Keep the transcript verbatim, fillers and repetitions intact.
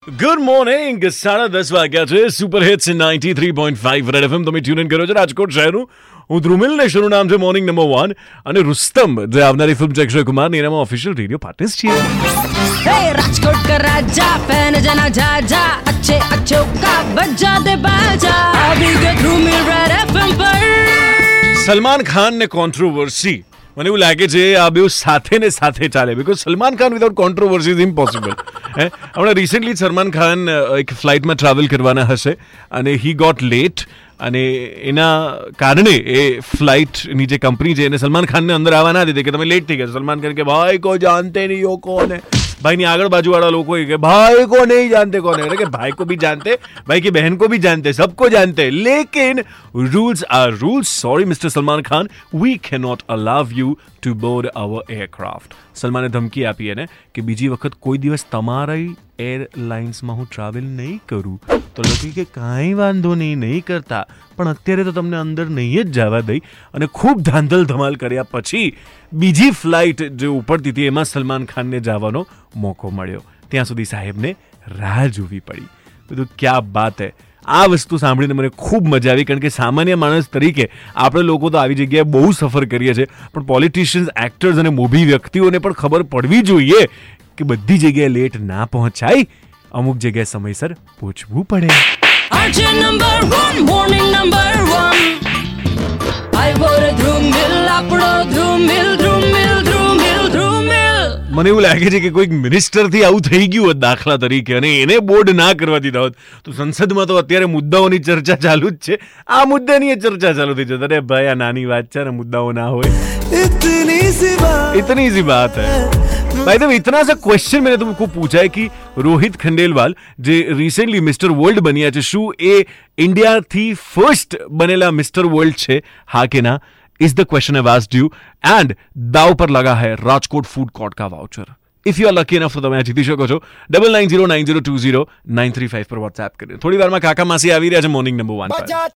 Good morning, સાડા દસ વાગ્યા છે. Super hits ninety three point five red FM તમે ટ્યુન ઇન કરો છો રાજકોટ શહેરનું. હું ધ્રુમિલ ને શરૂ નામ છે મોર્નિંગ નંબર વન, અને રુસ્તમ જે આવનારી ફિલ્મ છે અક્ષય કુમારની એનામાં ઓફિશિયલ રેડિયો પાર્ટનર્સ છીએ. રાજકોટ का राजा फैन जना जाजा अच्छे अच्छो का बजा दे बाजा अभी के धूमिल रेड एफएम पर. સલમાન ખાન ને કોન્ટ્રોવર્સી, મને એવું લાગે છે આ બે સાથે ને સાથે ચાલે, because Salman Khan without controversy is impossible. Hey હમણાં રિસેન્ટલી સલમાન ખાન એક ફ્લાઇટમાં ટ્રાવેલ કરવાના હશે અને હી ગોટ લેટ, અને એના કારણે એ ફ્લાઇટની જે કંપની છે એને સલમાન ખાનને અંદર આવવા ના દીધી કે તમે લેટ થઈ ગયા. સલમાન ખાન કે ભાઈ કોઈ જાનતે નહીં હો કોને, ભાઈની આગળ બાજુવાળા લોકો કે ભાઈ કો નહીં જાનતે કોને, એટલે કે ભાઈ કો ભી જાનતે, ભાઈ की बहन को भी जानते, सबको जानते, लेकिन rules are rules. Sorry mister Salman Khan, we can not allow you to board our aircraft. સલમાને ધમકી આપી એને કે બીજી વખત કોઈ દિવસ તમારી એરલાઇન્સમાં હું ટ્રાવેલ નહીં કરું. તો લખી કે કાંઈ વાંધો નહીં, નહીં કરતા, પણ અત્યારે તો તમને અંદર નહીં જ જવા દઈ. અને ખૂબ ધાંધલ ધમાલ કર્યા પછી બીજી ફ્લાઇટ જે ઉપડતી હતી એમાં સલમાન ખાનને જવાનો મોકો મળ્યો. ત્યાં સુધી સાહેબને રાહ જોવી પડી. બધું ક્યાં બાત હે. આ વસ્તુ સાંભળીને મને ખૂબ મજા આવી, કારણ કે સામાન્ય માણસ તરીકે આપણે લોકો તો આવી જગ્યાએ બહુ સફર કરીએ છીએ, પણ પોલિટિશિયન્સ, એક્ટર્સ અને મોભી વ્યક્તિઓને પણ ખબર પડવી જોઈએ કે બધી જગ્યાએ લેટ ના પહોંચાય, અમુક જગ્યાએ સમયસર પહોંચવું પડે. આજે number one morning number one આઈવો રે ધ્રુમિલ આપણો ધ્રુમિલ ધ્રુમિલ ધ્રુમિલ ધ્રુમિલ. મને એવું લાગે છે કે કોઈક મિનિસ્ટરથી આવું થઈ ગયું હોત દાખલા તરીકે, અને એને બોર્ડ ના કરવા દીધા હોત તો સંસદમાં તો અત્યારે મુદ્દાઓની ચર્ચા ચાલુ જ છે. આ મુદ્દાની ચર્ચા ચાલુ થઈ જતી. અરે ભાઈ, આ નાની વાત છે ને, મુદ્દાઓ ના હોય. इतनी सी बात इतनी सी बात है. भाई तो इतना सा क्वेश्चन मैंने तुमको पूछा है कि रोहित खंडेलवाल જે રિસેન્ટલી મિસ્ટર વર્લ્ડ બન્યા છે, શું એ ઇન્ડિયાથી ફર્સ્ટ બનેલા મિસ્ટર વર્લ્ડ છે, હા કે ના? is the question I've asked you. and दाव पर लगा है राजकोट फूड कोर्ट का voucher. If you are lucky enough तो તમે જીતી શકો છો. Double nine zero nine zero two zero nine three five પર વોટ્સએપ કરી. થોડી વારમાં કાકા માસી આવી રહ્યા છે મોર્નિંગ નંબર વન પર.